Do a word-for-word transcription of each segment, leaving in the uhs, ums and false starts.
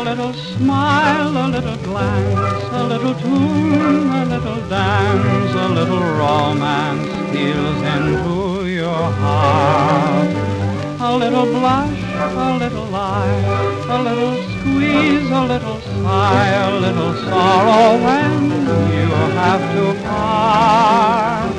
little smile, a little glance, a little tune, a little dance, a little romance steals into your heart. A little blush, a little lie, a little squeeze, a little sigh, a little sorrow when you have to part.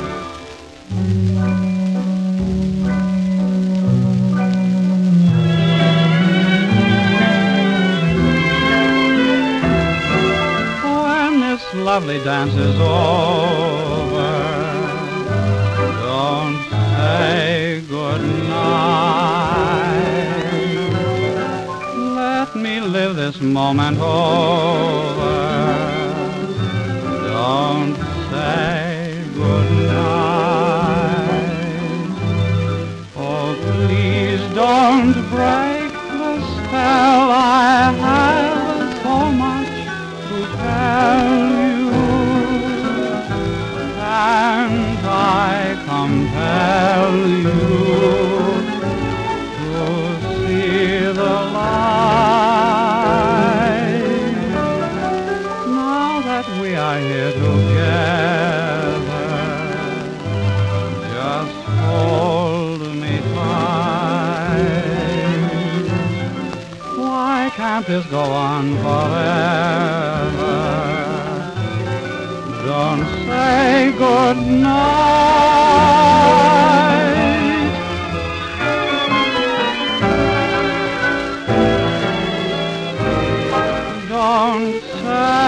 When this lovely dance is over, don't say goodnight. Let me live this moment over. Don't say goodnight. Oh, please don't break the spell. I have so much to tell you. Can't I compel you to see the light? Now that we are here together, just hold me tight. Why can't this go on forever? Don't say goodnight. Don't say